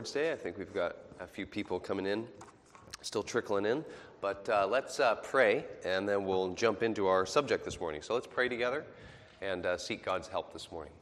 Day. I think we've got a few people coming in, still trickling in, but let's pray, and then we'll jump into our subject this morning. So let's pray together and seek God's help this morning.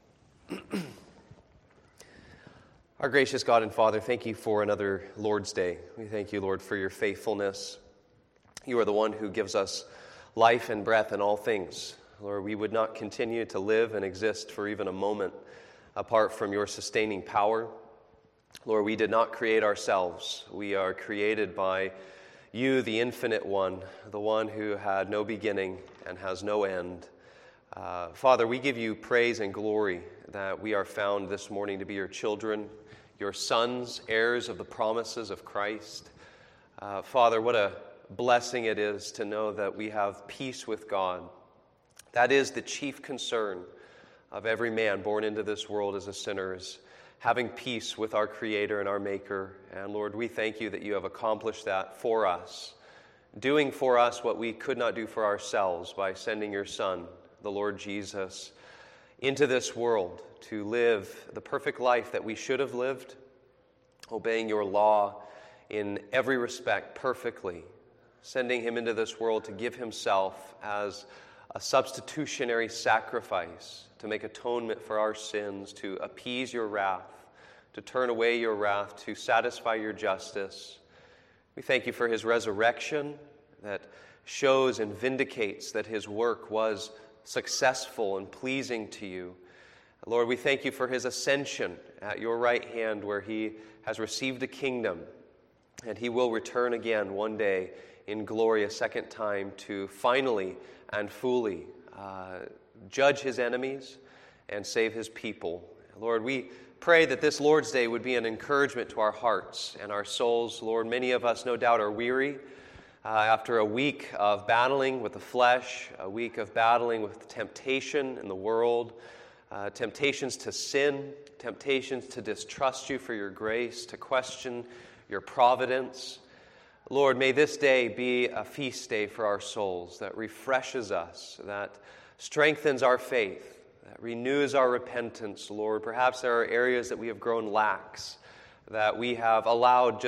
Our gracious God and Father, thank you for another Lord's Day. We thank you, Lord, for your faithfulness. You are the one who gives us life and breath in all things. Lord, we would not continue to live and exist for even a moment apart from your sustaining power. Lord, we did not create ourselves. We are created by you, the infinite one, the one who had no beginning and has no end. Father, we give you praise and glory that we are found this morning to be your children, your sons, heirs of the promises of Christ. Father, what a blessing it is to know that we have peace with God. That is the chief concern of every man born into this world as a sinner, is having peace with our Creator and our Maker. And Lord, we thank you that you have accomplished that for us, doing for us what we could not do for ourselves by sending your Son, the Lord Jesus, into this world to live the perfect life that we should have lived, obeying your law in every respect perfectly, sending him into this world to give himself as a substitutionary sacrifice to make atonement for our sins, to appease your wrath, to turn away your wrath, to satisfy your justice. We thank you for his resurrection that shows and vindicates that his work was successful and pleasing to you. Lord, we thank you for his ascension at your right hand, where he has received a kingdom, and he will return again one day in glory a second time to finally and fully judge his enemies and save his people. Lord, we pray that this Lord's Day would be an encouragement to our hearts and our souls. Lord, many of us no doubt are weary after a week of battling with the flesh, a week of battling with temptation in the world, temptations to sin, temptations to distrust you for your grace, to question your providence. Lord, may this day be a feast day for our souls that refreshes us, that strengthens our faith, that renews our repentance, Lord. Perhaps there are areas that we have grown lax, that we have allowed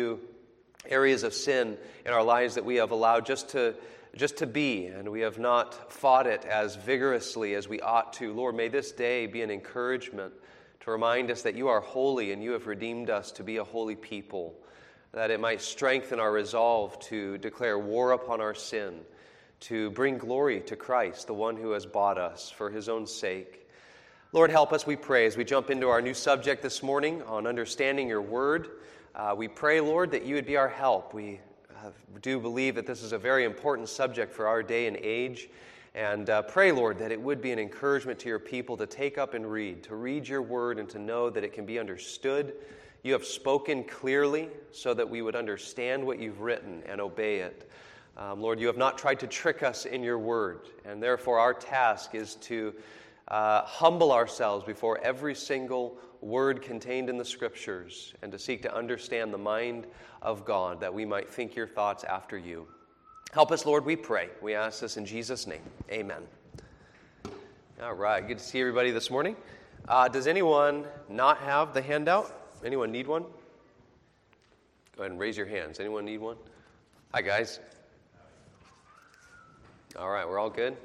areas of sin in our lives that we have allowed just to be, and we have not fought it as vigorously as we ought to. Lord, may this day be an encouragement to remind us that you are holy and you have redeemed us to be a holy people, that it might strengthen our resolve to declare war upon our sin, to bring glory to Christ, the one who has bought us for his own sake. Lord, help us, we pray, as we jump into our new subject this morning on understanding your word. We pray, Lord, that you would be our help. We do believe that this is a very important subject for our day and age, and pray, Lord, that it would be an encouragement to your people to take up and to read your word and to know that it can be understood. You have spoken clearly so that we would understand what you've written and obey it. Lord, you have not tried to trick us in your word, and therefore our task is to humble ourselves before every single word contained in the Scriptures and to seek to understand the mind of God, that we might think your thoughts after you. Help us, Lord, we pray. We ask this in Jesus' name. Amen. All right, good to see everybody this morning. Does anyone not have the handout? Anyone need one? Go ahead and raise your hands. Anyone need one? Hi, guys. All right, we're all good?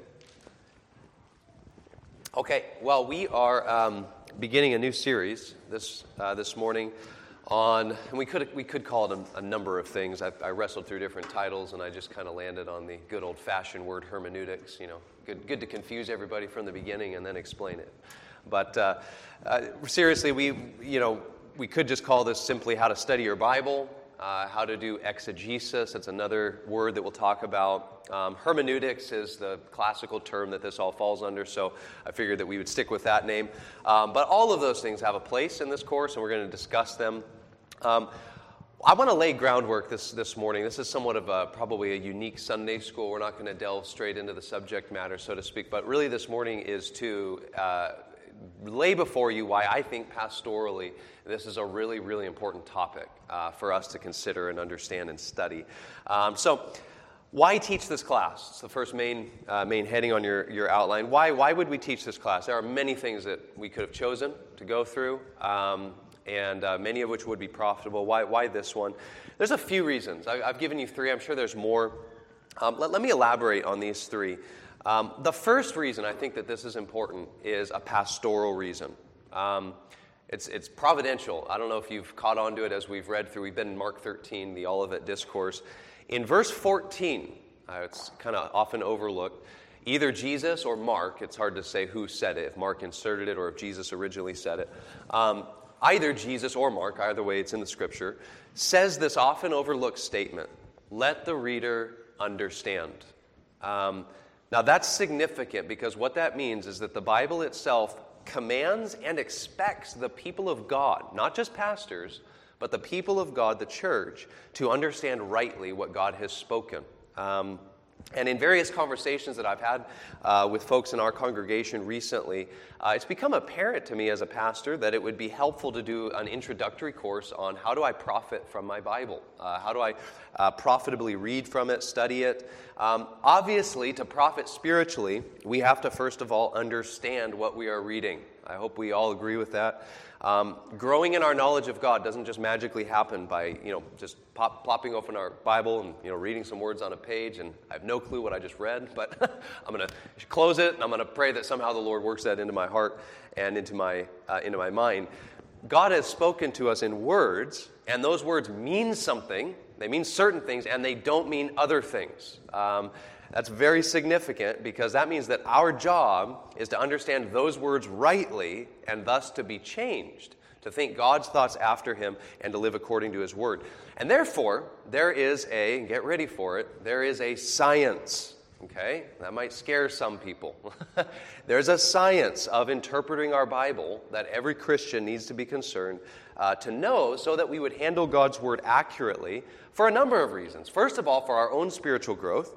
Okay, well, we are beginning a new series this morning on, and we could call it a number of things. I wrestled through different titles, and I just kind of landed on the good old-fashioned word hermeneutics. You know, good to confuse everybody from the beginning and then explain it. But seriously, we could just call this simply how to study your Bible, how to do exegesis. That's another word that we'll talk about. Hermeneutics is the classical term that this all falls under, so I figured that we would stick with that name. But all of those things have a place in this course, and we're going to discuss them. I want to lay groundwork this morning. This is somewhat of probably a unique Sunday school. We're not going to delve straight into the subject matter, so to speak, but really this morning is to lay before you why I think pastorally this is a really, really important topic for us to consider and understand and study. So why teach this class? It's the first main heading on your outline. Why would we teach this class? There are many things that we could have chosen to go through. and many of which would be profitable. Why this one? There's a few reasons. I've given you three. I'm sure there's more. Let me elaborate on these three. The first reason I think that this is important is a pastoral reason. It's providential. I don't know if you've caught on to it as we've read through. We've been in Mark 13, the Olivet Discourse. In verse 14, it's kind of often overlooked, either Jesus or Mark, it's hard to say who said it, if Mark inserted it or if Jesus originally said it. Either Jesus or Mark, either way it's in the Scripture, says this often overlooked statement, let the reader understand. Now that's significant because what that means is that the Bible itself commands and expects the people of God, not just pastors, but the people of God, the church, to understand rightly what God has spoken. And in various conversations that I've had with folks in our congregation recently, it's become apparent to me as a pastor that it would be helpful to do an introductory course on how do I profit from my Bible? How do I profitably read from it, study it? Obviously, to profit spiritually, we have to first of all understand what we are reading. I hope we all agree with that. Growing in our knowledge of God doesn't just magically happen by, just plopping open our Bible and, reading some words on a page, and I have no clue what I just read, but I'm going to close it, and I'm going to pray that somehow the Lord works that into my heart and into my mind. God has spoken to us in words, and those words mean something. They mean certain things, and they don't mean other things. That's very significant because that means that our job is to understand those words rightly and thus to be changed, to think God's thoughts after Him and to live according to His Word. And therefore, there is get ready for it, there is a science, okay? That might scare some people. There's a science of interpreting our Bible that every Christian needs to be concerned to know so that we would handle God's Word accurately for a number of reasons. First of all, for our own spiritual growth,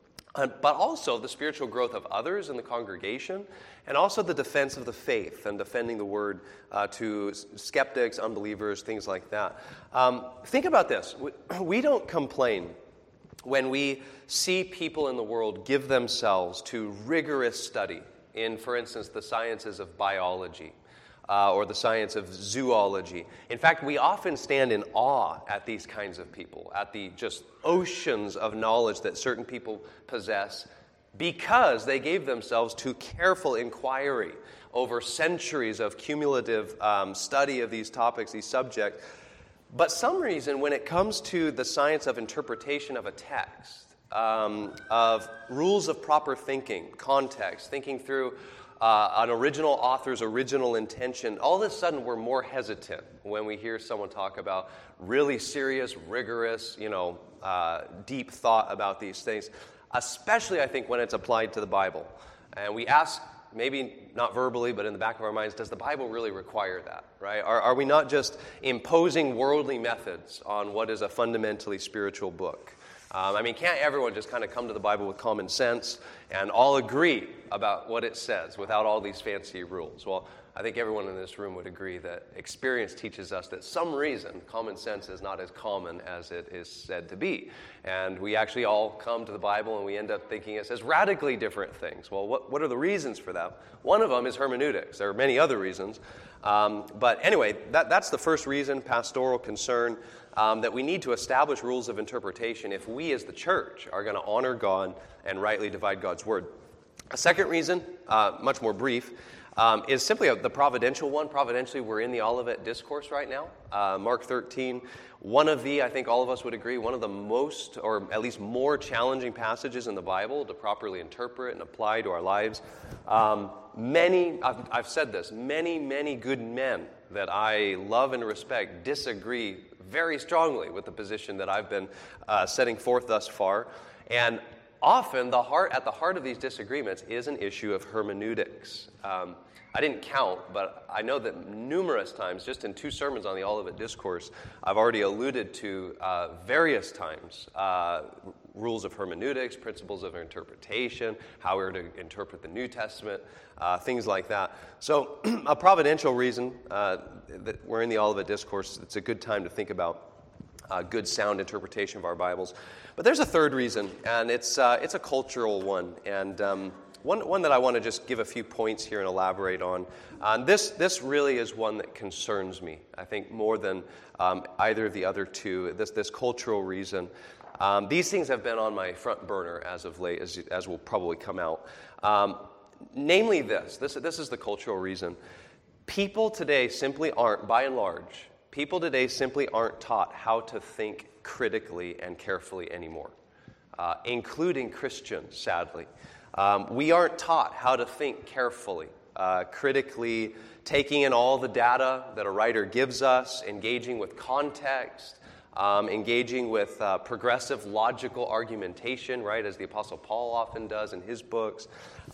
but also the spiritual growth of others in the congregation, and also the defense of the faith and defending the word to skeptics, unbelievers, things like that. Think about this. We don't complain when we see people in the world give themselves to rigorous study in, for instance, the sciences of biology. Or the science of zoology. In fact, we often stand in awe at these kinds of people, at the just oceans of knowledge that certain people possess because they gave themselves to careful inquiry over centuries of cumulative study of these topics, these subjects. But some reason, when it comes to the science of interpretation of a text, of rules of proper thinking, context, thinking through an original author's original intention, all of a sudden we're more hesitant when we hear someone talk about really serious, rigorous, deep thought about these things, especially I think when it's applied to the Bible. And we ask, maybe not verbally, but in the back of our minds, does the Bible really require that, right? Are we not just imposing worldly methods on what is a fundamentally spiritual book? Can't everyone just kind of come to the Bible with common sense and all agree about what it says without all these fancy rules? Well, I think everyone in this room would agree that experience teaches us that some reason common sense is not as common as it is said to be. And we actually all come to the Bible and we end up thinking it says radically different things. Well, what are the reasons for that? One of them is hermeneutics. There are many other reasons. But anyway, that's the first reason, pastoral concern. That we need to establish rules of interpretation if we as the church are going to honor God and rightly divide God's word. A second reason, much more brief, is simply the providential one. Providentially, we're in the Olivet Discourse right now, Mark 13. One of I think all of us would agree, one of the most, or at least more challenging passages in the Bible to properly interpret and apply to our lives. I've said this, many good men that I love and respect disagree very strongly with the position that I've been setting forth thus far. And often, at the heart of these disagreements is an issue of hermeneutics. I didn't count, but I know that numerous times, just in 2 sermons on the Olivet Discourse, I've already alluded to various times rules of hermeneutics, principles of interpretation, how we're to interpret the New Testament, things like that. So a providential reason that we're in the Olivet Discourse, it's a good time to think about good, sound interpretation of our Bibles. But there's a third reason, and it's a cultural one. And One that I want to just give a few points here and elaborate on. This really is one that concerns me, I think, more than either of the other two, this cultural reason. These things have been on my front burner as of late, as will probably come out. Namely this is the cultural reason. People today simply aren't, by and large, taught how to think critically and carefully anymore, including Christians, sadly. We aren't taught how to think carefully, critically, taking in all the data that a writer gives us, engaging with context, engaging with progressive logical argumentation, right, as the Apostle Paul often does in his books.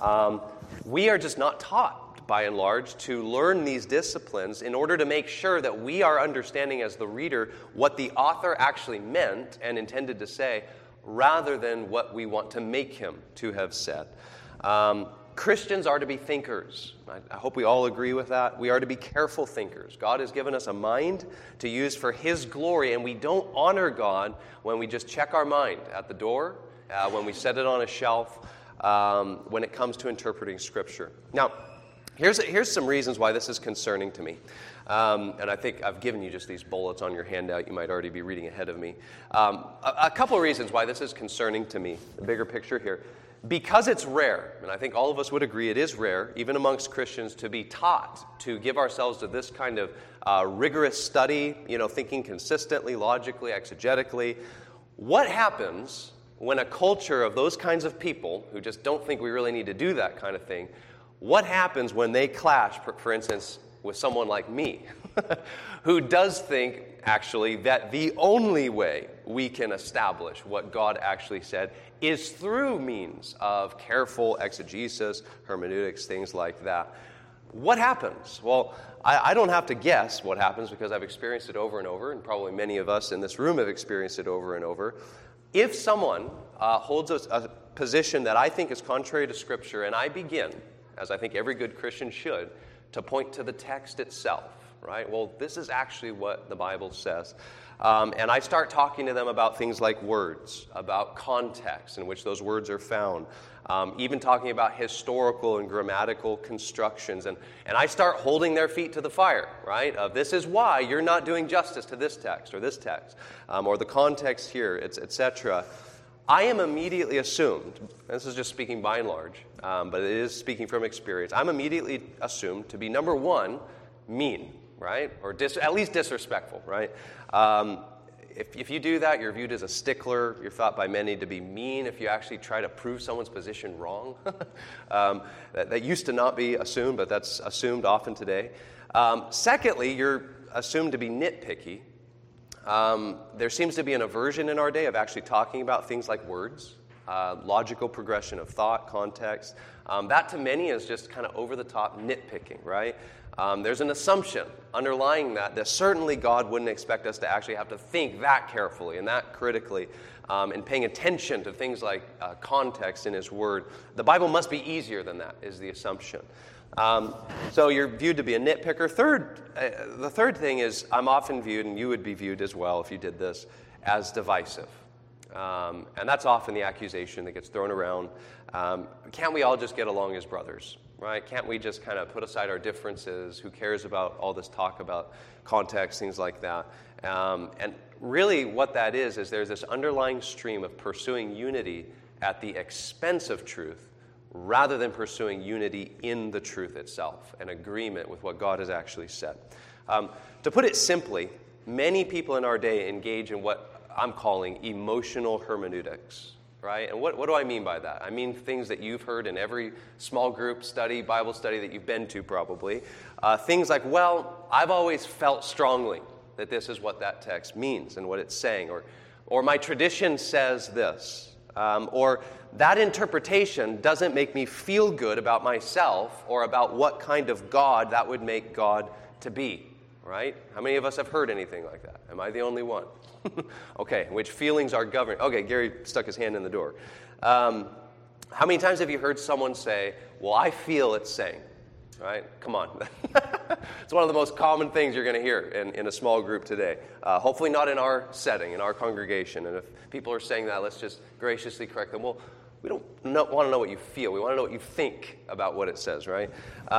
We are just not taught, by and large, to learn these disciplines in order to make sure that we are understanding as the reader what the author actually meant and intended to say, rather than what we want to make him to have said. Christians are to be thinkers. I hope we all agree with that. We are to be careful thinkers. God has given us a mind to use for His glory, and we don't honor God when we just check our mind at the door, when we set it on a shelf, when it comes to interpreting Scripture. Now, here's some reasons why this is concerning to me. And I think I've given you just these bullets on your handout. You might already be reading ahead of me. A couple of reasons why this is concerning to me, the bigger picture here. Because it's rare, and I think all of us would agree it is rare, even amongst Christians, to be taught to give ourselves to this kind of rigorous study, thinking consistently, logically, exegetically. What happens when a culture of those kinds of people, who just don't think we really need to do that kind of thing, what happens when they clash, for instance, with someone like me, who does think, actually, that the only way we can establish what God actually said is through means of careful exegesis, hermeneutics, things like that. What happens? Well, I don't have to guess what happens because I've experienced it over and over, and probably many of us in this room have experienced it over and over. If someone holds a position that I think is contrary to Scripture, and I begin, as I think every good Christian should, to point to the text itself, right? Well, this is actually what the Bible says. And I start talking to them about things like words, about context in which those words are found, even talking about historical and grammatical constructions. And I start holding their feet to the fire, right? This is why you're not doing justice to this text, or the context here, etc. I am immediately assumed, this is just speaking by and large, but it is speaking from experience, I'm immediately assumed to be, number one, mean, right? Or at least disrespectful, right? If you do that, you're viewed as a stickler. You're thought by many to be mean if you actually try to prove someone's position wrong. That used to not be assumed, but that's assumed often today. Secondly, you're assumed to be nitpicky. There seems to be an aversion in our day of actually talking about things like words, logical progression of thought, context. That to many is just kind of over-the-top nitpicking, right? There's an assumption underlying that certainly God wouldn't expect us to actually have to think that carefully and that critically and paying attention to things like context in His Word. The Bible must be easier than that, is the assumption. So you're viewed to be a nitpicker. The third thing is I'm often viewed, and you would be viewed as well if you did this, as divisive. And that's often the accusation that gets thrown around. Can't we all just get along as brothers, right? Can't we just kind of put aside our differences? Who cares about all this talk about context, things like that? And really what that is there's this underlying stream of pursuing unity at the expense of truth, rather than pursuing unity in the truth itself, an agreement with what God has actually said. To put it simply, many people in our day engage in what I'm calling emotional hermeneutics, right? And what do I mean by that? I mean things that you've heard in every small group study, Bible study that you've been to probably. Things like, well, I've always felt strongly that this is what that text means and what it's saying, or my tradition says this, or that interpretation doesn't make me feel good about myself or about what kind of God that would make God to be, right? How many of us have heard anything like that? Am I the only one? Okay, which feelings are governed? Okay, Gary stuck his hand in the door. How many times have you heard someone say, well, I feel it's saying, right? Come on. It's one of the most common things you're going to hear in a small group today. Hopefully not in our setting, in our congregation. And if people are saying that, let's just graciously correct them. Well, We don't want to know what you feel. We want to know what you think about what it says, right?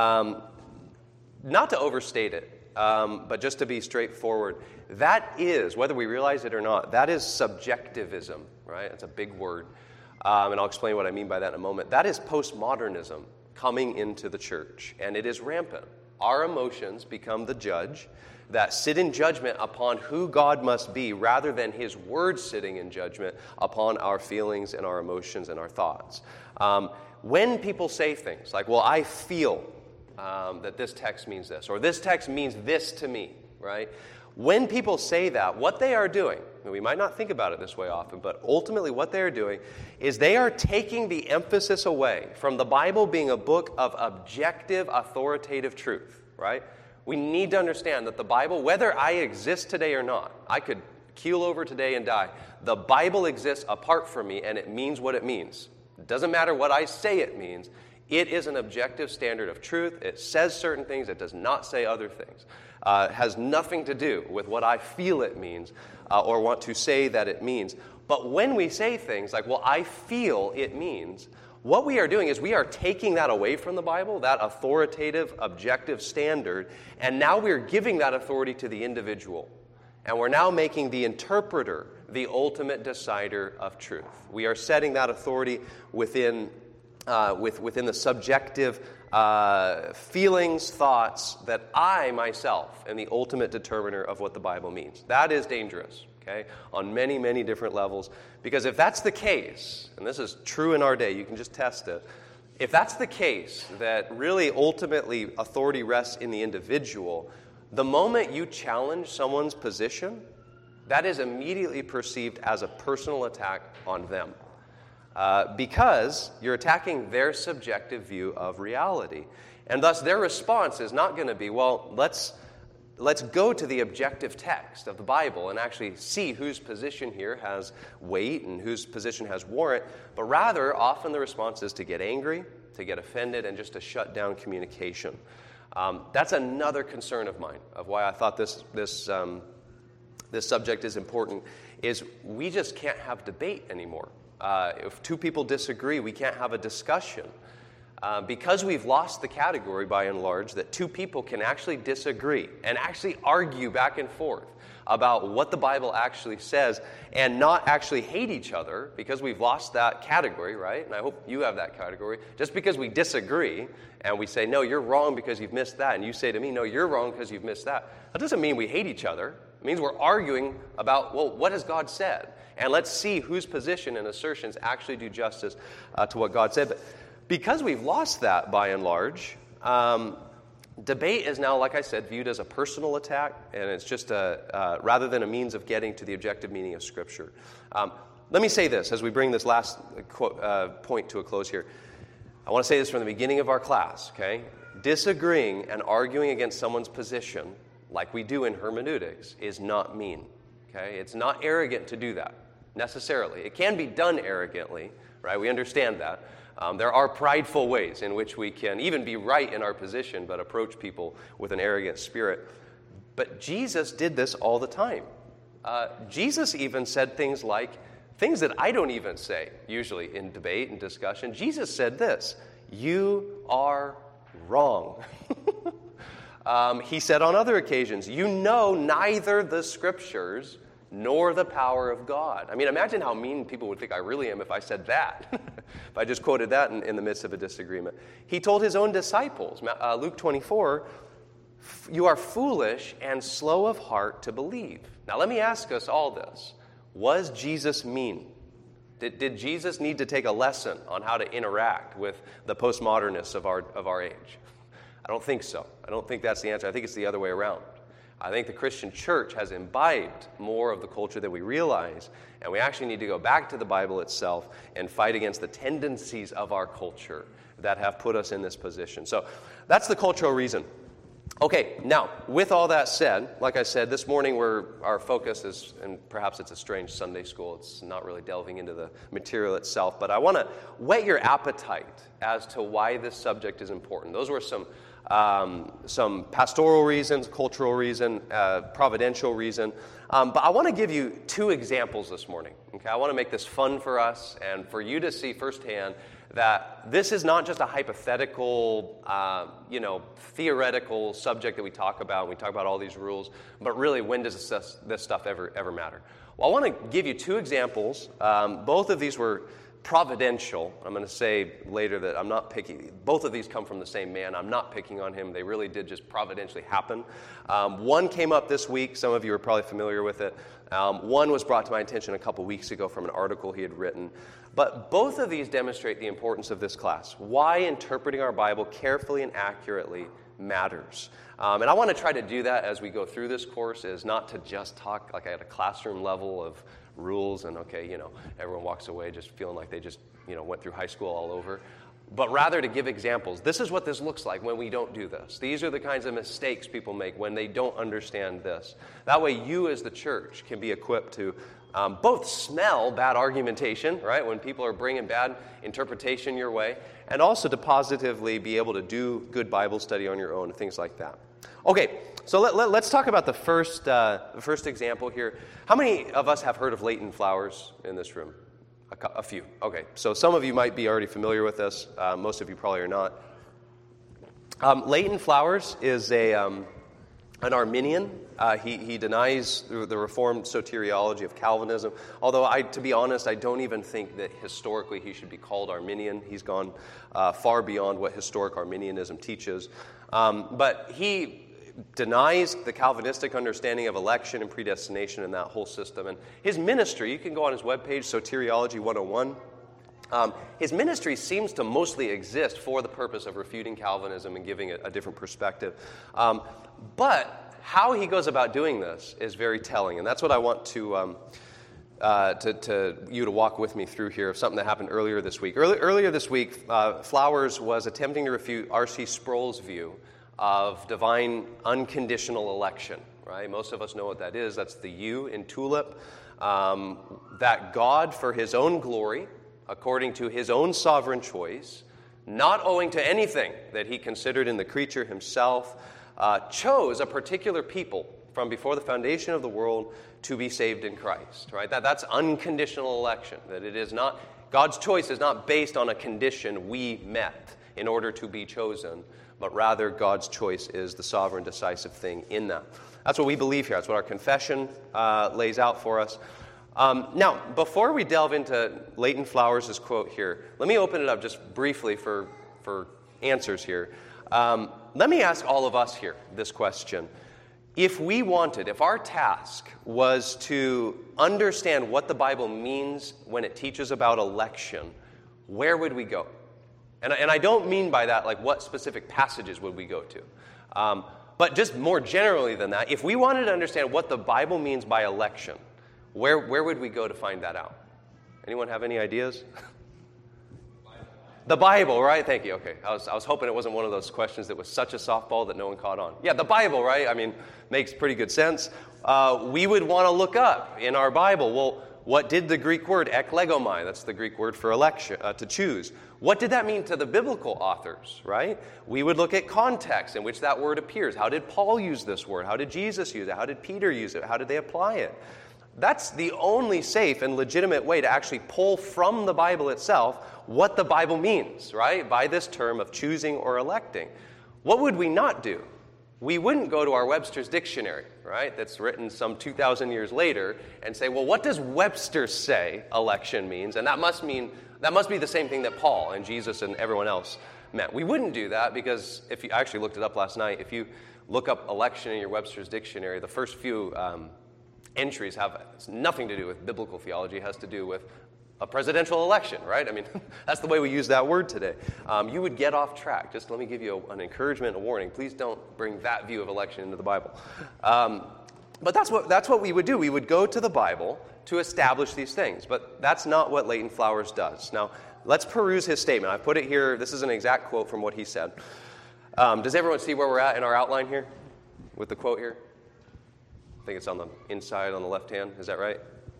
Not to overstate it, but just to be straightforward, that is, whether we realize it or not, that is subjectivism, right? It's a big word, and I'll explain what I mean by that in a moment. That is postmodernism coming into the church, and it is rampant. Our emotions become the judge that sit in judgment upon who God must be rather than his word sitting in judgment upon our feelings and our emotions and our thoughts. When people say things like, well, I feel that this text means this, or this text means this to me, right? When people say that, what they are doing, and we might not think about it this way often, but ultimately what they are doing is they are taking the emphasis away from the Bible being a book of objective, authoritative truth, right? We need to understand that the Bible, whether I exist today or not, I could keel over today and die, the Bible exists apart from me, and it means what it means. It doesn't matter what I say it means. It is an objective standard of truth. It says certain things. It does not say other things. It has nothing to do with what I feel it means or want to say that it means. But when we say things like, well, I feel it means, what we are doing is we are taking that away from the Bible, that authoritative, objective standard, and now we're giving that authority to the individual. And we're now making the interpreter the ultimate decider of truth. We are setting that authority within the subjective feelings, thoughts that I myself am the ultimate determiner of what the Bible means. That is dangerous, okay, on many, many different levels. Because if that's the case, and this is true in our day, you can just test it. If that's the case, that really ultimately authority rests in the individual, the moment you challenge someone's position, that is immediately perceived as a personal attack on them. Because you're attacking their subjective view of reality. And thus their response is not going to be, well, let's go to the objective text of the Bible and actually see whose position here has weight and whose position has warrant. But rather, often the response is to get angry, to get offended, and just to shut down communication. That's another concern of mine, of why I thought this subject is important, is we just can't have debate anymore. If two people disagree, we can't have a discussion. Because we've lost the category, by and large, that two people can actually disagree and actually argue back and forth about what the Bible actually says and not actually hate each other, because we've lost that category, right? And I hope you have that category. Just because we disagree and we say, no, you're wrong because you've missed that, and you say to me, no, you're wrong because you've missed that, that doesn't mean we hate each other. It means we're arguing about, well, what has God said? And let's see whose position and assertions actually do justice to what God said. But because we've lost that, by and large, debate is now, like I said, viewed as a personal attack, and it's just rather than a means of getting to the objective meaning of Scripture. Let me say this as we bring this last point to a close here. I want to say this from the beginning of our class, okay? Disagreeing and arguing against someone's position, like we do in hermeneutics, is not mean, okay? It's not arrogant to do that, necessarily. It can be done arrogantly, right? We understand that. There are prideful ways in which we can even be right in our position, but approach people with an arrogant spirit. But Jesus did this all the time. Jesus even said things like, things that I don't even say, usually in debate and discussion. Jesus said this, "You are wrong." He said on other occasions, "You know neither the Scriptures nor the power of God." I mean, imagine how mean people would think I really am if I said that, if I just quoted that in the midst of a disagreement. He told his own disciples, Luke 24, "You are foolish and slow of heart to believe." Now, let me ask us all this. Was Jesus mean? Did Jesus need to take a lesson on how to interact with the postmodernists of our age? I don't think so. I don't think that's the answer. I think it's the other way around. I think the Christian church has imbibed more of the culture than we realize, and we actually need to go back to the Bible itself and fight against the tendencies of our culture that have put us in this position. So that's the cultural reason. Okay, now, with all that said, like I said, this morning our focus is, and perhaps it's a strange Sunday school, it's not really delving into the material itself, but I want to whet your appetite as to why this subject is important. Those were some pastoral reasons, cultural reason, providential reason, but I want to give you two examples this morning. Okay, I want to make this fun for us and for you to see firsthand that this is not just a hypothetical, theoretical subject that we talk about. We talk about all these rules, but really, when does this stuff ever matter? Well, I want to give you two examples. Both of these were providential. I'm going to say later that I'm not picking. Both of these come from the same man. I'm not picking on him. They really did just providentially happen. One came up this week. Some of you are probably familiar with it. One was brought to my attention a couple weeks ago from an article he had written. But both of these demonstrate the importance of this class, why interpreting our Bible carefully and accurately matters. And I want to try to do that as we go through this course, is not to just talk like at a classroom level of rules and, everyone walks away just feeling like they just, went through high school all over. But rather to give examples. This is what this looks like when we don't do this. These are the kinds of mistakes people make when they don't understand this. That way you as the church can be equipped to both smell bad argumentation, right, when people are bringing bad interpretation your way, and also to positively be able to do good Bible study on your own and things like that. Okay, so let's talk about the first example here. How many of us have heard of Leighton Flowers in this room? A few. Okay, so some of you might be already familiar with this. Most of you probably are not. Leighton Flowers is an Arminian. He denies the Reformed soteriology of Calvinism, although, to be honest, I don't even think that historically he should be called Arminian. He's gone far beyond what historic Arminianism teaches. But he denies the Calvinistic understanding of election and predestination and that whole system. And his ministry, you can go on his webpage, Soteriology 101. His ministry seems to mostly exist for the purpose of refuting Calvinism and giving it a different perspective. But how he goes about doing this is very telling, and that's what I want to you to walk with me through here of something that happened earlier this week. Earlier this week, Flowers was attempting to refute R.C. Sproul's view of divine unconditional election, right? Most of us know what that is. That's the U in TULIP. That God, for his own glory, according to his own sovereign choice, not owing to anything that he considered in the creature himself, chose a particular people from before the foundation of the world to be saved in Christ, right? That's unconditional election. That it is not, God's choice is not based on a condition we met in order to be chosen, but rather God's choice is the sovereign, decisive thing in that. That's what we believe here. That's what our confession lays out for us. Now, before we delve into Leighton Flowers' quote here, let me open it up just briefly for answers here. Let me ask all of us here this question. If our task was to understand what the Bible means when it teaches about election, where would we go? And I don't mean by that, like, what specific passages would we go to? But just more generally than that, if we wanted to understand what the Bible means by election, where would we go to find that out? Anyone have any ideas? The Bible, right? Thank you. Okay. I was hoping it wasn't one of those questions that was such a softball that no one caught on. Yeah, the Bible, right? I mean, makes pretty good sense. We would want to look up in our Bible, well, what did the Greek word eklegomai, that's the Greek word for election, to choose, what did that mean to the biblical authors, right? We would look at context in which that word appears. How did Paul use this word? How did Jesus use it? How did Peter use it? How did they apply it? That's the only safe and legitimate way to actually pull from the Bible itself what the Bible means, right? By this term of choosing or electing. What would we not do? We wouldn't go to our Webster's dictionary, right? That's written some 2,000 years later and say, well, what does Webster say election means? And that must be the same thing that Paul and Jesus and everyone else meant. We wouldn't do that because I actually looked it up last night. If you look up election in your Webster's dictionary, the first few entries have nothing to do with biblical theology. It has to do with a presidential election, right? I mean, that's the way we use that word today. You would get off track. Just let me give you an encouragement, a warning. Please don't bring that view of election into the Bible. But that's what we would do. We would go to the Bible to establish these things. But that's not what Leighton Flowers does. Now, let's peruse his statement. I put it here. This is an exact quote from what he said. Does everyone see where we're at in our outline here with the quote here? I think it's on the inside on the left hand. Is that right?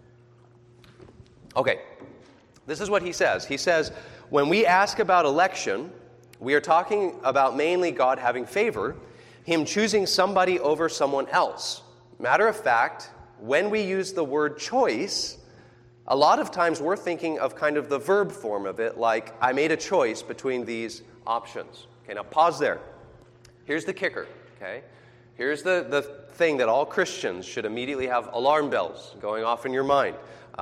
Okay. This is what he says. He says, when we ask about election, we are talking about mainly God having favor, him choosing somebody over someone else. Matter of fact, when we use the word choice, a lot of times we're thinking of kind of the verb form of it, like, I made a choice between these options. Okay, now pause there. Here's the kicker, okay? Here's the thing that all Christians should immediately have alarm bells going off in your mind.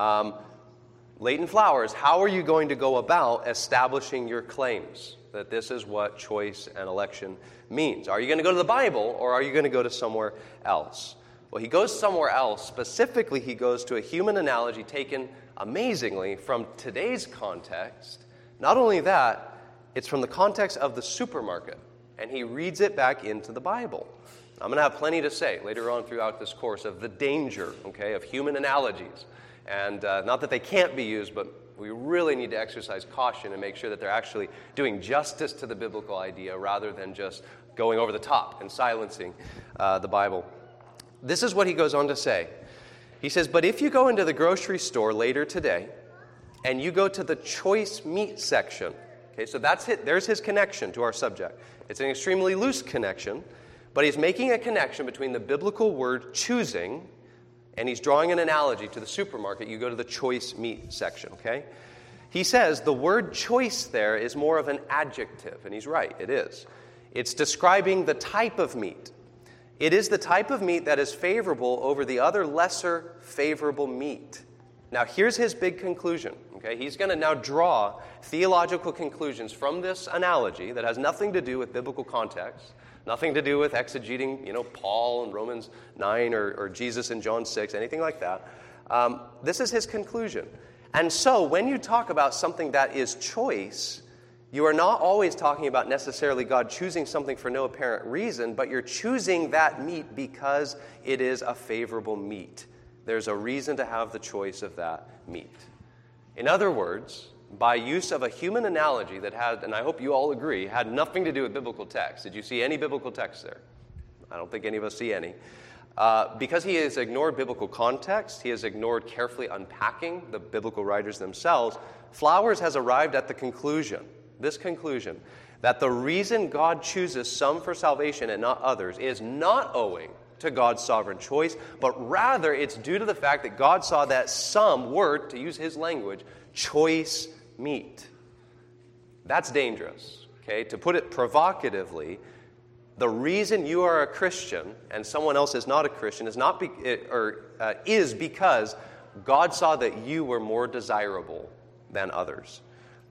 Leighton Flowers, how are you going to go about establishing your claims that this is what choice and election means? Are you going to go to the Bible, or are you going to go to somewhere else? Well, he goes somewhere else. Specifically, he goes to a human analogy taken amazingly from today's context. Not only that, it's from the context of the supermarket, and he reads it back into the Bible. I'm going to have plenty to say later on throughout this course of the danger, okay, of human analogies. And not that they can't be used, but we really need to exercise caution and make sure that they're actually doing justice to the biblical idea rather than just going over the top and silencing the Bible. This is what he goes on to say. He says, but if you go into the grocery store later today and you go to the choice meat section, okay, so that's it. There's his connection to our subject. It's an extremely loose connection, but he's making a connection between the biblical word choosing, and he's drawing an analogy to the supermarket. You go to the choice meat section, okay? He says the word choice there is more of an adjective, and he's right, it is. It's describing the type of meat. It is the type of meat that is favorable over the other lesser favorable meat. Now, here's his big conclusion, okay? He's going to now draw theological conclusions from this analogy that has nothing to do with biblical context, nothing to do with exegeting, Paul in Romans 9 or Jesus in John 6, anything like that. This is his conclusion. And so when you talk about something that is choice, you are not always talking about necessarily God choosing something for no apparent reason, but you're choosing that meat because it is a favorable meat. There's a reason to have the choice of that meat. In other words, by use of a human analogy that had, and I hope you all agree, had nothing to do with biblical text. Did you see any biblical text there? I don't think any of us see any. Because he has ignored biblical context, he has ignored carefully unpacking the biblical writers themselves, Flowers has arrived at the conclusion, that the reason God chooses some for salvation and not others is not owing to God's sovereign choice, but rather it's due to the fact that God saw that some were, to use his language, choice meat. That's dangerous, okay? To put it provocatively, the reason you are a Christian and someone else is not a Christian is because God saw that you were more desirable than others.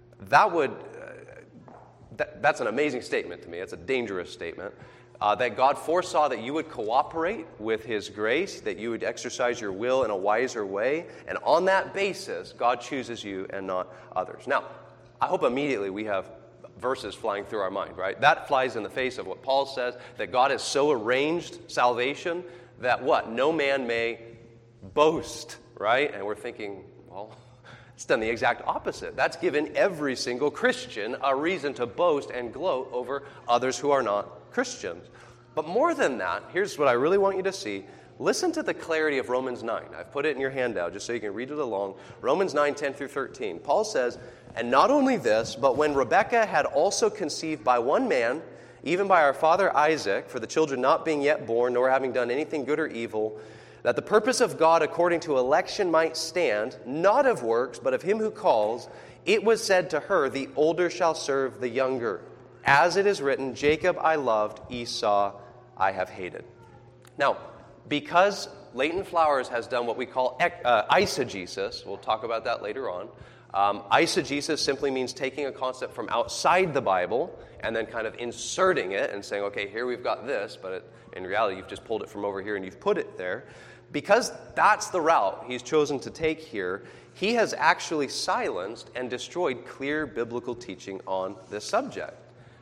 That's an amazing statement to me. It's a dangerous statement. That God foresaw that you would cooperate with his grace, that you would exercise your will in a wiser way, and on that basis, God chooses you and not others. Now, I hope immediately we have verses flying through our mind, right? That flies in the face of what Paul says, that God has so arranged salvation that what? No man may boast, right? And we're thinking, well, it's done the exact opposite. That's given every single Christian a reason to boast and gloat over others who are not Christians. But more than that, here's what I really want you to see. Listen to the clarity of Romans 9. I've put it in your handout just so you can read it along. Romans 9, 10 through 13. Paul says, and not only this, but when Rebekah had also conceived by one man, even by our father Isaac, for the children not being yet born, nor having done anything good or evil, that the purpose of God according to election might stand, not of works, but of him who calls, it was said to her, the older shall serve the younger. As it is written, Jacob I loved, Esau I have hated. Now, because Leighton Flowers has done what we call eisegesis, we'll talk about that later on. Eisegesis simply means taking a concept from outside the Bible and then kind of inserting it and saying, okay, here we've got this, but in reality you've just pulled it from over here and you've put it there. Because that's the route he's chosen to take here, he has actually silenced and destroyed clear biblical teaching on this subject.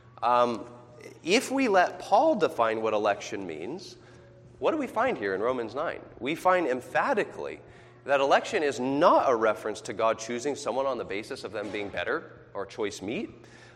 If we let Paul define what election means, what do we find here in Romans 9? We find emphatically that election is not a reference to God choosing someone on the basis of them being better or choice meat,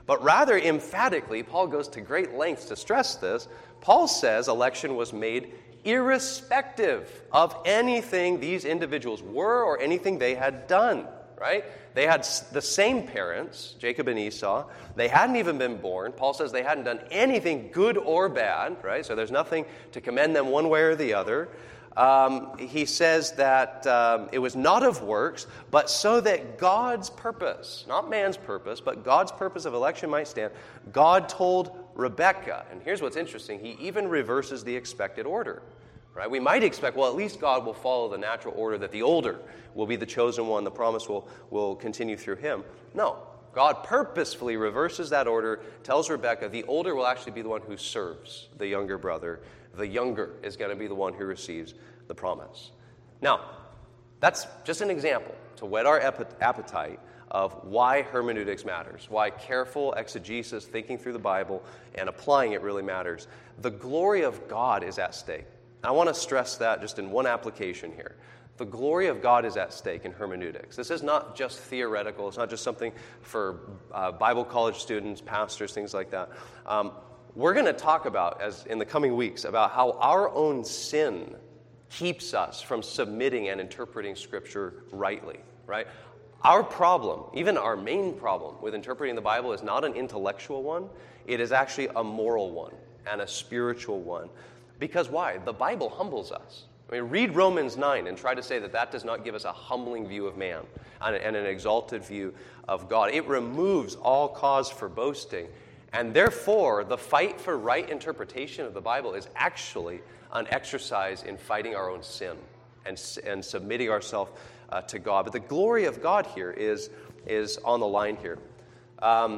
But rather emphatically, Paul goes to great lengths to stress this. Paul says election was made irrespective of anything these individuals were or anything they had done, right? They had the same parents, Jacob and Esau. They hadn't even been born. Paul says they hadn't done anything good or bad, right? So there's nothing to commend them one way or the other. He says that it was not of works, but so that God's purpose, not man's purpose, but God's purpose of election might stand. God told Rebekah, and here's what's interesting, he even reverses the expected order. Right? We might expect, well, at least God will follow the natural order that the older will be the chosen one, the promise will continue through him. No, God purposefully reverses that order, tells Rebekah the older will actually be the one who serves the younger brother. The younger is going to be the one who receives the promise. Now, that's just an example to whet our appetite of why hermeneutics matters, why careful exegesis, thinking through the Bible, and applying it really matters. The glory of God is at stake. I want to stress that just in one application here. The glory of God is at stake in hermeneutics. This is not just theoretical. It's not just something for Bible college students, pastors, things like that. We're going to talk about, as in the coming weeks, about how our own sin keeps us from submitting and interpreting Scripture rightly, right? Our problem, even our main problem with interpreting the Bible is not an intellectual one. It is actually a moral one and a spiritual one. Because why? The Bible humbles us. I mean, read Romans 9 and try to say that does not give us a humbling view of man and an exalted view of God. It removes all cause for boasting. And therefore, the fight for right interpretation of the Bible is actually an exercise in fighting our own sin and submitting ourselves to God. But the glory of God here is on the line here. I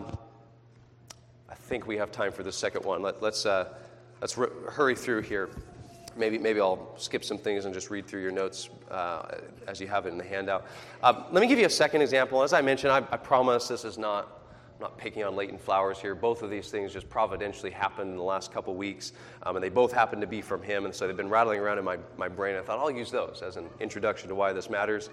think we have time for the second one. Let's hurry through here. Maybe I'll skip some things and just read through your notes as you have it in the handout. Let me give you a second example. As I mentioned, I promise this is not picking on Leighton Flowers here. Both of these things just providentially happened in the last couple weeks, and they both happen to be from him, and so they've been rattling around in my brain. I thought I'll use those as an introduction to why this matters.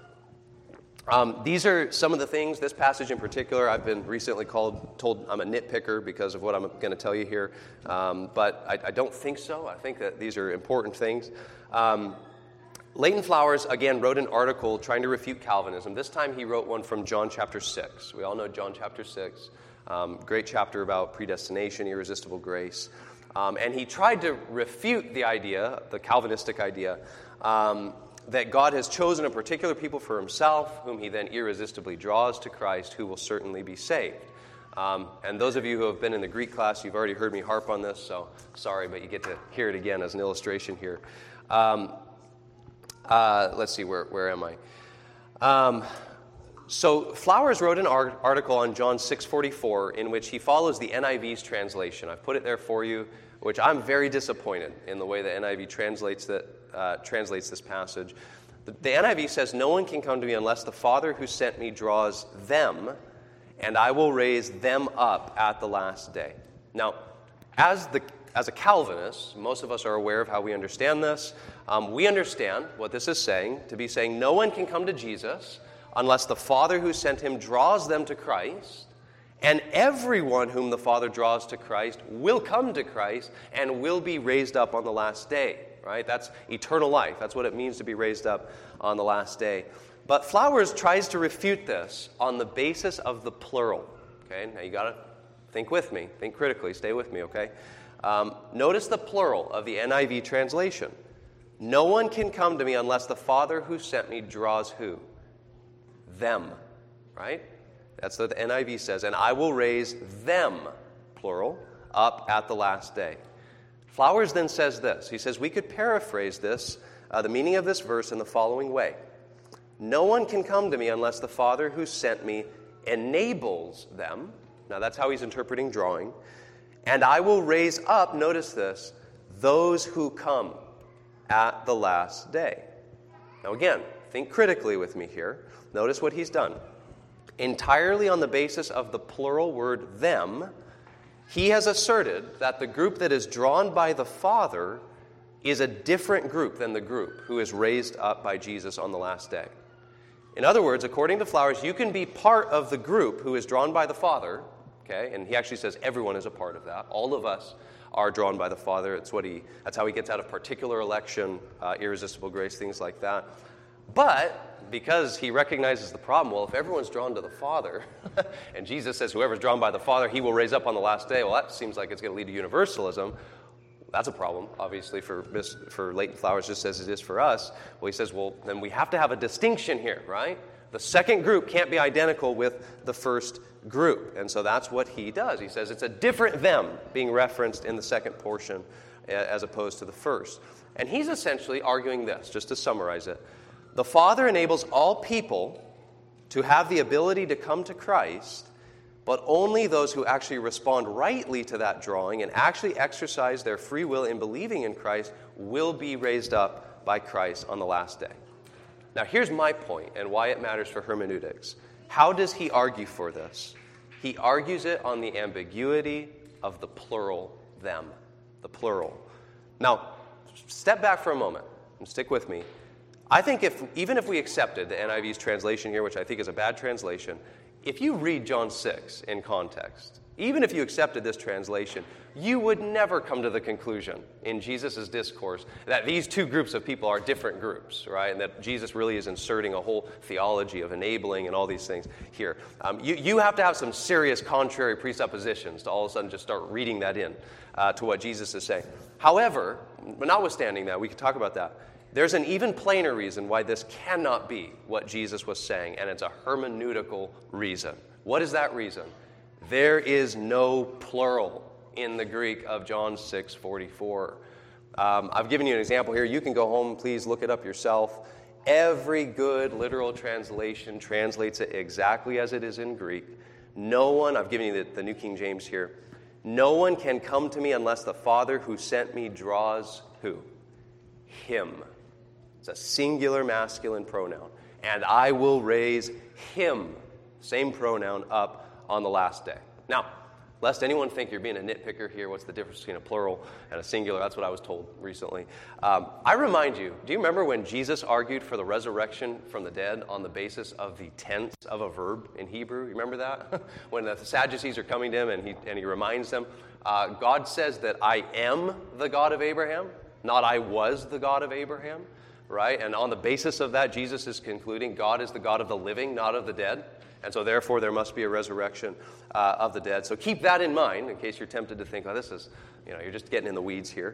These are some of the things, this passage in particular, I've been recently told I'm a nitpicker because of what I'm going to tell you here, but I don't think so. I think that these are important things. Leighton Flowers, again, wrote an article trying to refute Calvinism. This time he wrote one from John chapter 6. We all know John chapter 6. Great chapter about predestination, irresistible grace. And he tried to refute the idea, the Calvinistic idea, that God has chosen a particular people for himself, whom he then irresistibly draws to Christ, who will certainly be saved. And those of you who have been in the Greek class, you've already heard me harp on this, so sorry, but you get to hear it again as an illustration here. Let's see, where am I? So Flowers wrote an article on John 6:44 in which he follows the NIV's translation. I've put it there for you, which I'm very disappointed in the way the NIV translates this passage. The NIV says, "No one can come to me unless the Father who sent me draws them, and I will raise them up at the last day." Now, as a Calvinist, most of us are aware of how we understand this. We understand what this is saying, to be saying no one can come to Jesus unless the Father who sent him draws them to Christ, and everyone whom the Father draws to Christ will come to Christ and will be raised up on the last day, right? That's eternal life. That's what it means to be raised up on the last day. But Flowers tries to refute this on the basis of the plural, okay? Now you got to think with me, think critically, stay with me, okay? Notice the plural of the NIV translation. No one can come to me unless the Father who sent me draws who? Them, right? That's what the NIV says. And I will raise them, plural, up at the last day. Flowers then says this. He says we could paraphrase this, the meaning of this verse in the following way. No one can come to me unless the Father who sent me enables them. Now that's how he's interpreting drawing. And I will raise up, notice this, those who come at the last day. Now again, think critically with me here. Notice what he's done. Entirely on the basis of the plural word them, he has asserted that the group that is drawn by the Father is a different group than the group who is raised up by Jesus on the last day. In other words, according to Flowers, you can be part of the group who is drawn by the Father, okay? And he actually says everyone is a part of that. All of us are drawn by the Father. That's how he gets out of particular election, irresistible grace, things like that. But because he recognizes the problem, well, if everyone's drawn to the Father, and Jesus says whoever's drawn by the Father, he will raise up on the last day, well, that seems like it's going to lead to universalism. That's a problem, obviously, for Leighton Flowers, just as it is for us. Well, he says, well, then we have to have a distinction here, right? The second group can't be identical with the first group. And so that's what he does. He says it's a different them being referenced in the second portion as opposed to the first. And he's essentially arguing this, just to summarize it. The Father enables all people to have the ability to come to Christ, but only those who actually respond rightly to that drawing and actually exercise their free will in believing in Christ will be raised up by Christ on the last day. Now, here's my point and why it matters for hermeneutics. How does he argue for this? He argues it on the ambiguity of the plural them, the plural. Now, step back for a moment and stick with me. I think even if we accepted the NIV's translation here, which I think is a bad translation, if you read John 6 in context, even if you accepted this translation, you would never come to the conclusion in Jesus' discourse that these two groups of people are different groups, right? And that Jesus really is inserting a whole theology of enabling and all these things here. You have to have some serious contrary presuppositions to all of a sudden just start reading that in to what Jesus is saying. However, notwithstanding that, we could talk about that. There's an even plainer reason why this cannot be what Jesus was saying, and it's a hermeneutical reason. What is that reason? There is no plural in the Greek of John 6:44. I've given you an example here. You can go home, please look it up yourself. Every good literal translation translates it exactly as it is in Greek. No one, I've given you the New King James here, no one can come to me unless the Father who sent me draws who? Him. It's a singular masculine pronoun. And I will raise him, same pronoun, up on the last day. Now, lest anyone think you're being a nitpicker here, what's the difference between a plural and a singular? That's what I was told recently. I remind you, do you remember when Jesus argued for the resurrection from the dead on the basis of the tense of a verb in Hebrew? You remember that? When the Sadducees are coming to him and he reminds them, God says that I am the God of Abraham, not I was the God of Abraham, right? And on the basis of that, Jesus is concluding God is the God of the living, not of the dead. And so therefore, there must be a resurrection of the dead. So keep that in mind in case you're tempted to think, oh, this is, you're just getting in the weeds here.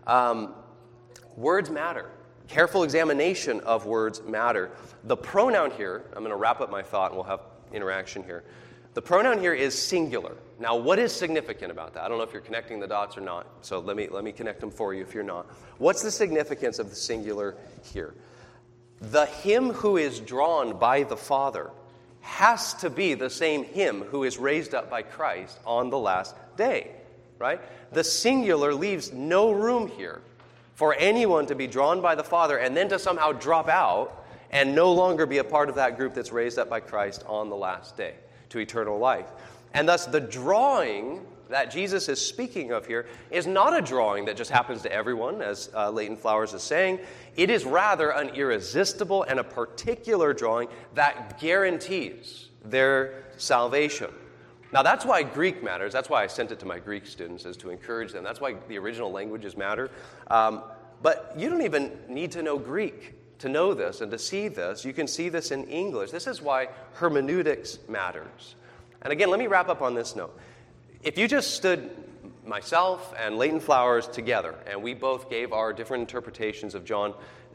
Words matter. Careful examination of words matter. The pronoun here, I'm going to wrap up my thought and we'll have interaction here. The pronoun here is singular. Now, what is significant about that? I don't know if you're connecting the dots or not, so let me connect them for you if you're not. What's the significance of the singular here? The him who is drawn by the Father has to be the same him who is raised up by Christ on the last day, right? The singular leaves no room here for anyone to be drawn by the Father and then to somehow drop out and no longer be a part of that group that's raised up by Christ on the last day to eternal life. And thus the drawing that Jesus is speaking of here is not a drawing that just happens to everyone, as Leighton Flowers is saying. It is rather an irresistible and a particular drawing that guarantees their salvation. Now, that's why Greek matters. That's why I sent it to my Greek students, is to encourage them. That's why the original languages matter. But you don't even need to know Greek to know this and to see this. You can see this in English. This is why hermeneutics matters. And again, let me wrap up on this note. If you just stood myself and Leighton Flowers together, and we both gave our different interpretations of John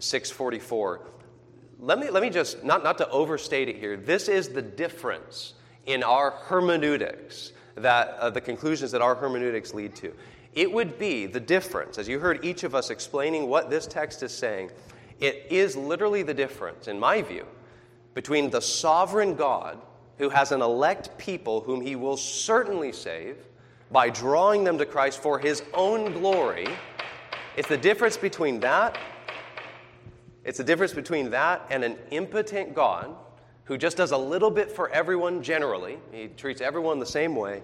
6:44, let me just, not to overstate it here, this is the difference in our hermeneutics, that the conclusions that our hermeneutics lead to. It would be the difference, as you heard each of us explaining what this text is saying, it is literally the difference, in my view, between the sovereign God who has an elect people whom he will certainly save by drawing them to Christ for his own glory. It's the difference between that. It's the difference between that and an impotent God who just does a little bit for everyone generally. He treats everyone the same way.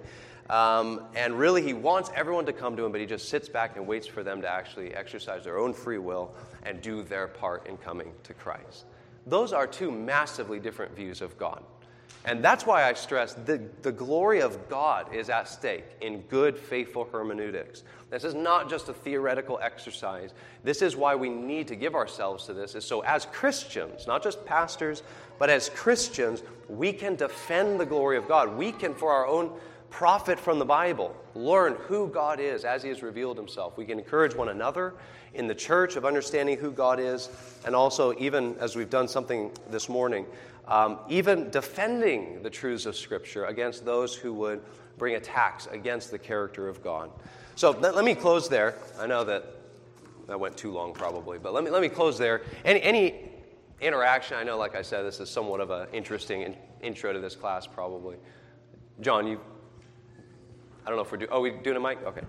And really, he wants everyone to come to him, but he just sits back and waits for them to actually exercise their own free will and do their part in coming to Christ. Those are two massively different views of God. And that's why I stress the glory of God is at stake in good, faithful hermeneutics. This is not just a theoretical exercise. This is why we need to give ourselves to this. So as Christians, not just pastors, but as Christians, we can defend the glory of God. We can, for our own profit from the Bible, learn who God is as He has revealed Himself. We can encourage one another in the church of understanding who God is, and also, even as we've done something this morning, even defending the truths of Scripture against those who would bring attacks against the character of God. So let me close there. I know that went too long probably, but let me close there. Any interaction, I know, like I said, this is somewhat of an interesting intro to this class probably. John, I don't know if we doing a mic? Okay.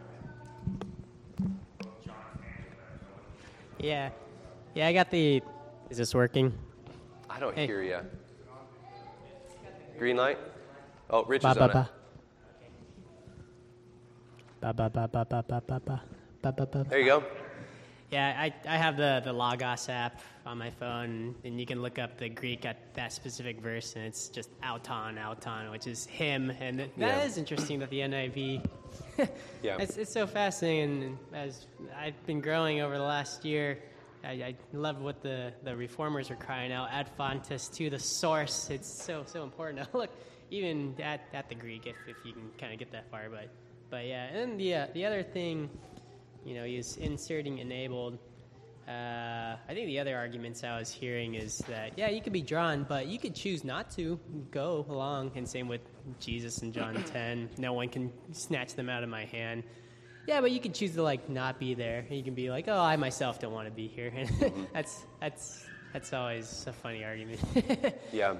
Yeah, I got the, is this working? I don't hear you. Green light? Oh, Rich is on it. There you go. Yeah, I have the Logos app on my phone, and you can look up the Greek at that specific verse, and it's just auton, which is him, and that is interesting that the NIV. Yeah, it's so fascinating, and as I've been growing over the last year, I love what the reformers are crying out, ad fontes, to the source. It's so important to look even at the Greek if you can kind of get that far, but yeah, and the other thing, is inserting enabled. I think the other arguments I was hearing is that, you could be drawn, but you could choose not to go along. And same with Jesus in John 10. No one can snatch them out of my hand. Yeah, but you can choose to, not be there. You can be like, oh, I myself don't want to be here. That's always a funny argument. Yeah.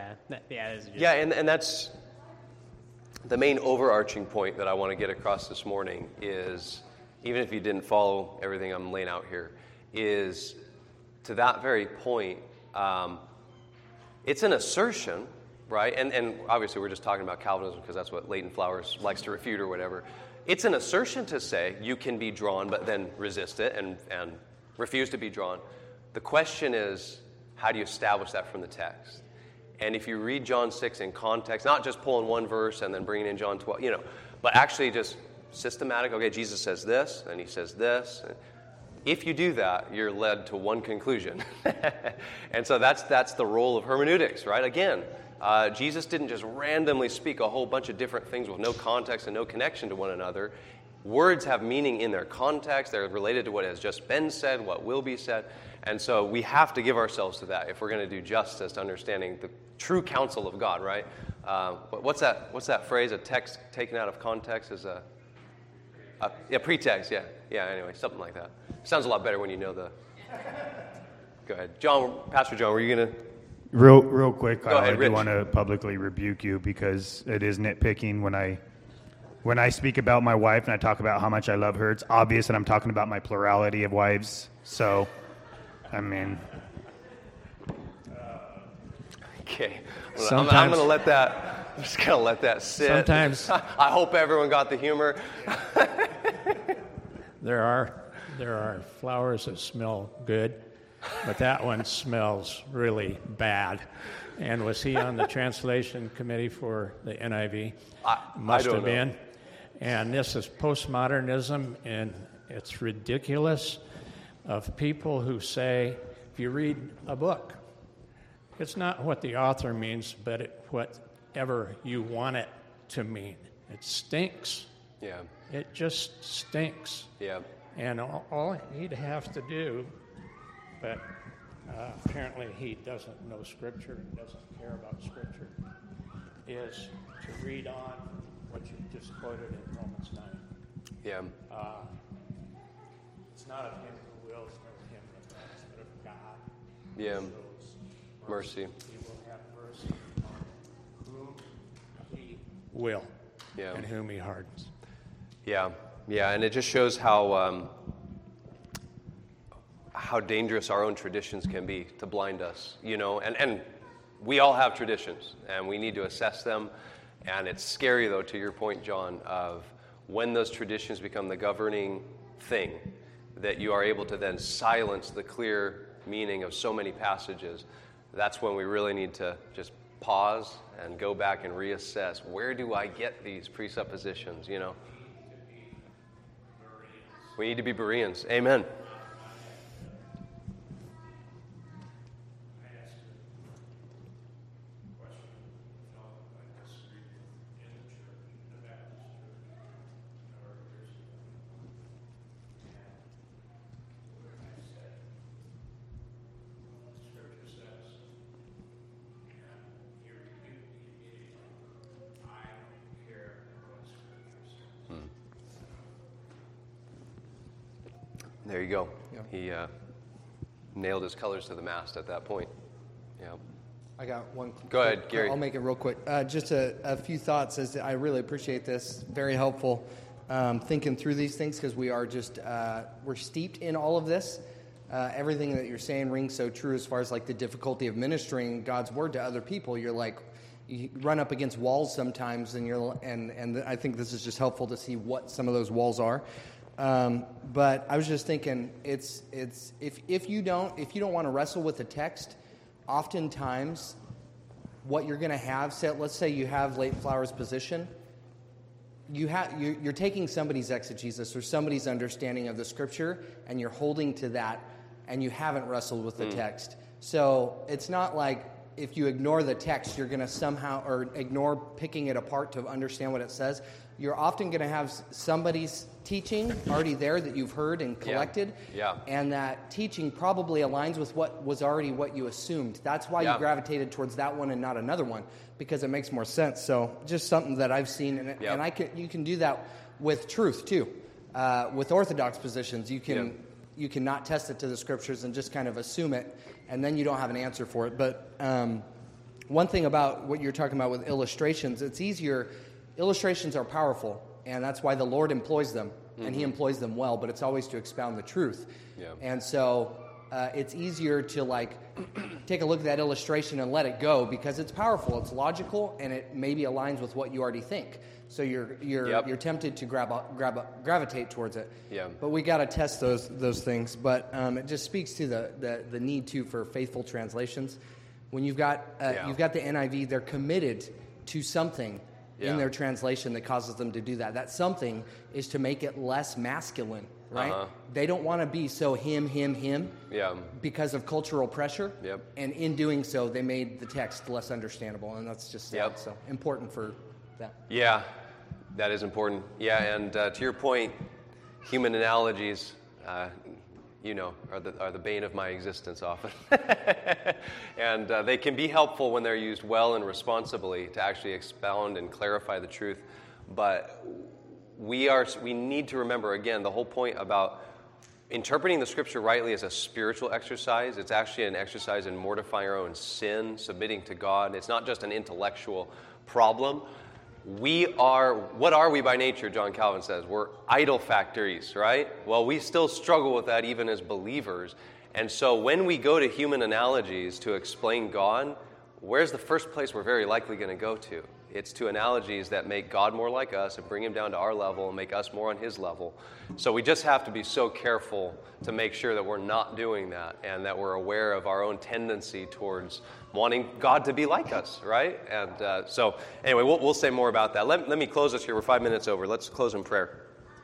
And that's the main overarching point that I want to get across this morning is, even if you didn't follow everything I'm laying out here, is to that very point, it's an assertion, right? And obviously we're just talking about Calvinism because that's what Leighton Flowers likes to refute or whatever. It's an assertion to say you can be drawn but then resist it and refuse to be drawn. The question is, how do you establish that from the text? And if you read John 6 in context, not just pulling one verse and then bringing in John 12, but actually just systematic, okay, Jesus says this, and He says this. If you do that, you're led to one conclusion. And so that's the role of hermeneutics, right? Again, Jesus didn't just randomly speak a whole bunch of different things with no context and no connection to one another. Words have meaning in their context. They're related to what has just been said, what will be said. And so we have to give ourselves to that if we're going to do justice to understanding the true counsel of God, right? What's that phrase? A text taken out of context is a pretext, yeah. Yeah, anyway, something like that. Sounds a lot better when you know the... Go ahead. Pastor John, were you going to... Real quick, Go ahead, I do want to publicly rebuke you because it is nitpicking when I speak about my wife and I talk about how much I love her. It's obvious that I'm talking about my plurality of wives. So, I mean... Okay. I'm going to let that... I'm just going to let that sit. Sometimes... I hope everyone got the humor. There are flowers that smell good, but that one smells really bad. And was he on the translation committee for the NIV? Must have been. And this is postmodernism, and it's ridiculous of people who say, if you read a book, it's not what the author means, but whatever you want it to mean. It stinks. Yeah. It just stinks. Yeah. And all he'd have to do, but apparently he doesn't know Scripture and doesn't care about Scripture, is to read on what you just quoted in Romans 9. Yeah. It's not of him who wills, nor of him that does, but of God. Yeah. Shows Mercy. He will have mercy on whom He will, and whom He hardens. Yeah. Yeah, and it just shows how dangerous our own traditions can be to blind us, and we all have traditions, and we need to assess them, and it's scary, though, to your point, John, of when those traditions become the governing thing, that you are able to then silence the clear meaning of so many passages. That's when we really need to just pause and go back and reassess, where do I get these presuppositions, you know? We need to be Bereans. Amen. There you go. Yeah. He nailed his colors to the mast at that point. Yeah. I got one. Go ahead, Gary. I'll make it real quick. Just a few thoughts. As I really appreciate this. Very helpful thinking through these things, because we are just we're steeped in all of this. Everything that you're saying rings so true as far as like the difficulty of ministering God's word to other people. You're like, you run up against walls sometimes, and I think this is just helpful to see what some of those walls are. But I was just thinking, it's if you don't want to wrestle with the text, oftentimes what you're going to have, let's say you have Leighton Flower's position, you're taking somebody's exegesis or somebody's understanding of the scripture, and you're holding to that, and you haven't wrestled with the text. So it's not like if you ignore the text, you're going to somehow, or ignore picking it apart to understand what it says. You're often going to have somebody's teaching already there that you've heard and collected. Yeah. And that teaching probably aligns with what was already what you assumed. That's why you gravitated towards that one and not another one, because it makes more sense. So just something that I've seen, and you can do that with truth too. With Orthodox positions, you can not test it to the scriptures and just kind of assume it, and then you don't have an answer for it. But one thing about what you're talking about with illustrations, it's easier. Illustrations are powerful, and that's why the Lord employs them, and He employs them well, but it's always to expound the truth. Yeah. And so it's easier to like take a look at that illustration and let it go, because it's powerful, it's logical, and it maybe aligns with what you already think. So you're tempted to gravitate towards it. Yeah. But we got to test those things. But it just speaks to the need to for faithful translations. When you've got the NIV, they're committed to something in their translation that causes them to do that. That something is to make it less masculine, right? Uh-huh. They don't want to be so him, because of cultural pressure. Yep. And in doing so, they made the text less understandable, and that's just sad. So important for that. Yeah, that is important. Yeah, and to your point, human analogies, are the bane of my existence often. And they can be helpful when they're used well and responsibly to actually expound and clarify the truth. But we need to remember, again, the whole point about interpreting the scripture rightly is a spiritual exercise. It's actually an exercise in mortifying our own sin, submitting to God. It's not just an intellectual problem. What are we by nature, John Calvin says? We're idol factories, right? Well, we still struggle with that even as believers. And so when we go to human analogies to explain God, where's the first place we're very likely going to go to? It's to analogies that make God more like us and bring Him down to our level and make us more on His level. So we just have to be so careful to make sure that we're not doing that, and that we're aware of our own tendency towards wanting God to be like us, right? And so anyway, we'll say more about that. Let me close this here. We're 5 minutes over. Let's close in prayer.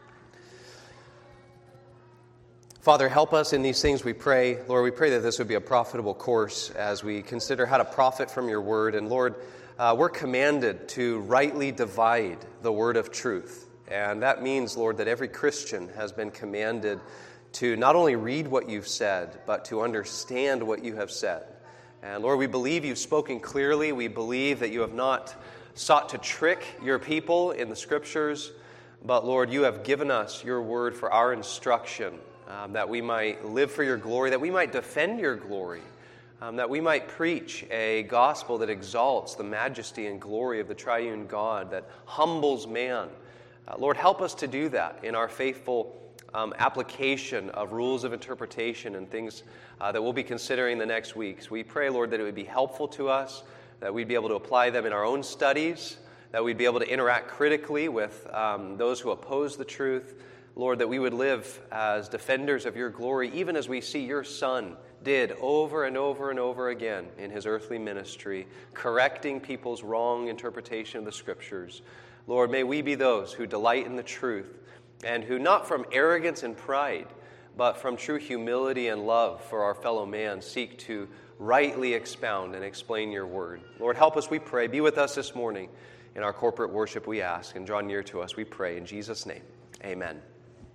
Father, help us in these things, we pray. Lord, we pray that this would be a profitable course as we consider how to profit from your word. And Lord, we're commanded to rightly divide the word of truth. And that means, Lord, that every Christian has been commanded to not only read what you've said, but to understand what you have said. And Lord, we believe you've spoken clearly. We believe that you have not sought to trick your people in the scriptures. But Lord, you have given us your word for our instruction, that we might live for your glory, that we might defend your glory, that we might preach a gospel that exalts the majesty and glory of the triune God, that humbles man. Lord, help us to do that in our faithful application of rules of interpretation and things that we'll be considering the next weeks. We pray, Lord, that it would be helpful to us, that we'd be able to apply them in our own studies, that we'd be able to interact critically with those who oppose the truth. Lord, that we would live as defenders of your glory, even as we see your Son did over and over and over again in his earthly ministry, correcting people's wrong interpretation of the Scriptures. Lord, may we be those who delight in the truth and who, not from arrogance and pride, but from true humility and love for our fellow man, seek to rightly expound and explain your word. Lord, help us, we pray. Be with us this morning in our corporate worship, we ask, and draw near to us, we pray. In Jesus' name, amen.